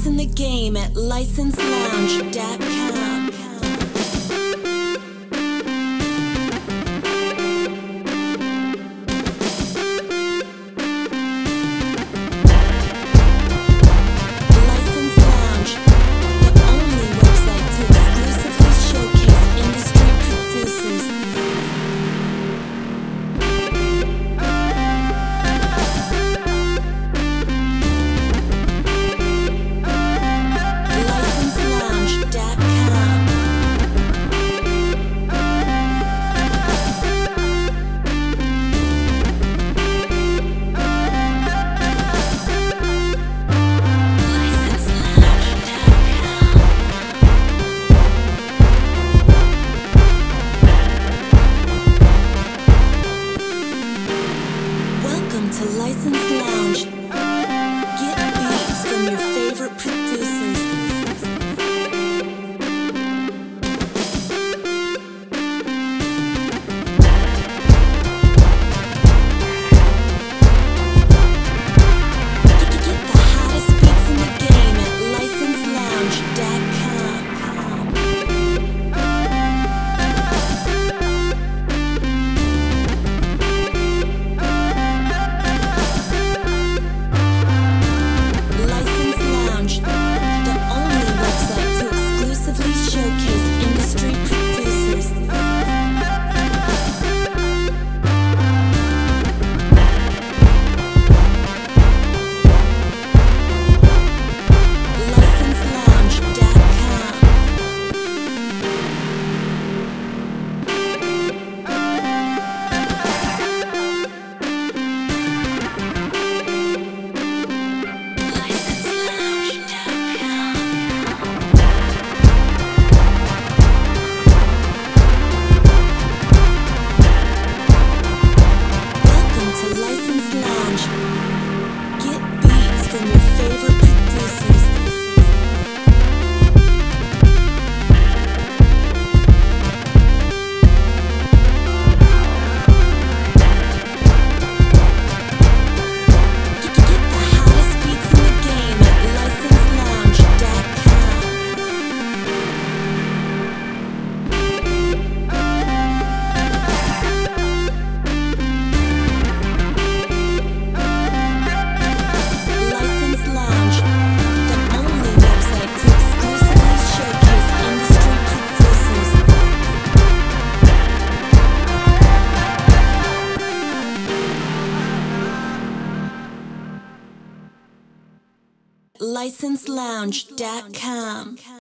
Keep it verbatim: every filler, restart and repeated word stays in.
beats in the game at license lounge dot com. To License Lounge, get beats from your favorite producers. Get the hottest beats in the game at license lounge dot com. license lounge dot com.